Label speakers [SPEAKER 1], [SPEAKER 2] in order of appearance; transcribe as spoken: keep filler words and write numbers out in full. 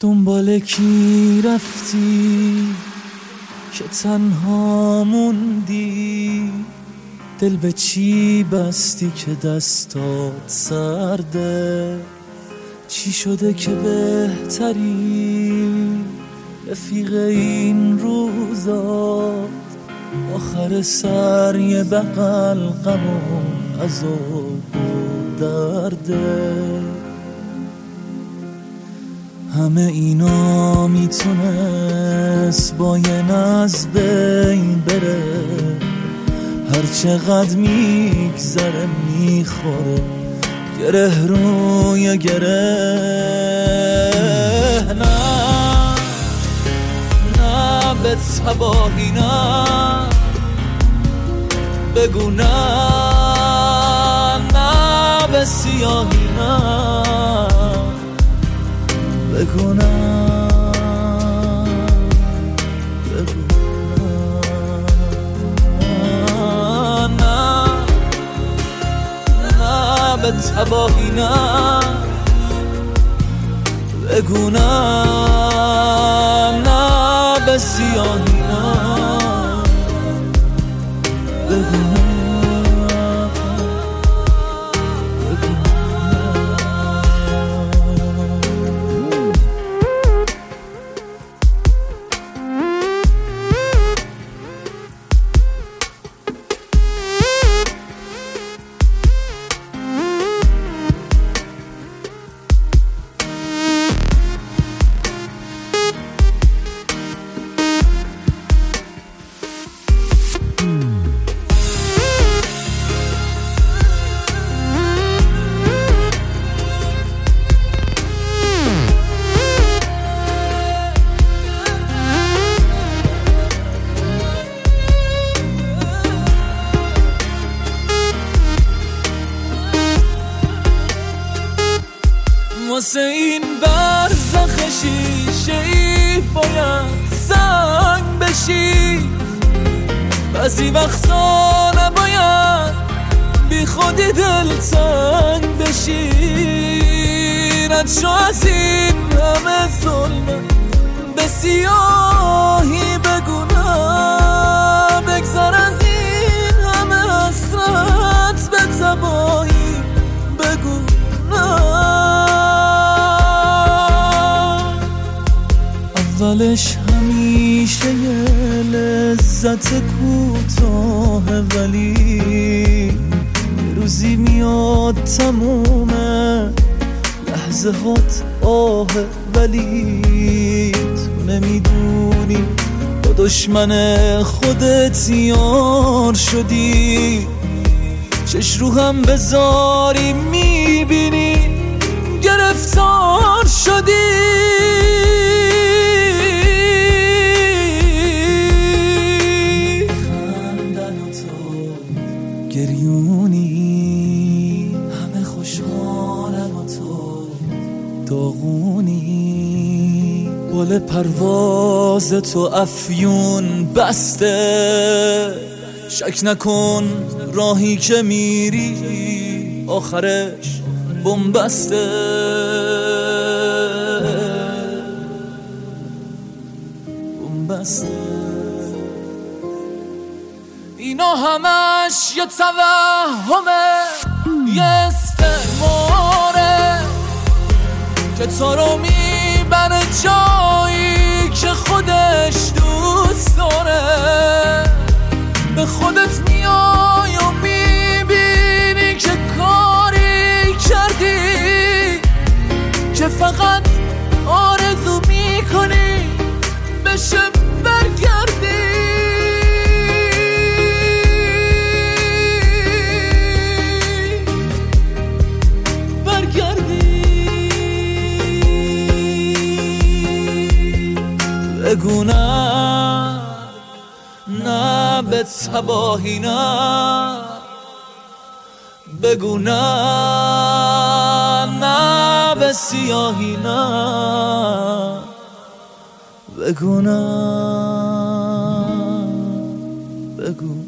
[SPEAKER 1] دنبال کی رفتی که تنها موندی؟ دل به چی بستی که دستات سرده؟ چی شده که بهتری رفیق این روزا؟ آخر سر یه بغل غم و عذاب و درده. همه اینا میتونست با یه ناز بین بره، هر چقدر میگذره میخوره گره روی گره. نه نه به تباهی نه، بگو نه نه به سیاهی نه، بگو نه بگو نه نه به تباهی نه، بگو نه نه به سیاهی نه، بگو نه. واسه این برزخ شیشه‌ای باید سنگ بشی، بعضی وقتا نباید بی خودی دل تنگ بشی. رد شو از این همه ظلمه به سیاهی، بگو نه بگذار از این همه حسرت به تباهی، بگو نه. اولش همیشه یه لذت کوتاه، ولی یه روزی میاد تمومه لحظه هات آه، ولی تو نمیدونی با دشمن خودت یار شدی. چش رو هم بذاری میبینی گرفتار شدی. گریونی همه خوشحالن و تو داغونی، بال پرواز تو افیون بسته. شک نکن راهی که میری آخرش بنبسته. بنبسته. اینا همش یه توهمه، یه استعماره که تو رو میبره جایی که خودش دوست داره. به خودت میای و میبینی که کاری کردی که فقط آرزو میکنی بشه برگردی. بگو نه نه به تباهی نه، بگو نه نه به سیاهی نه، بگو نه بگو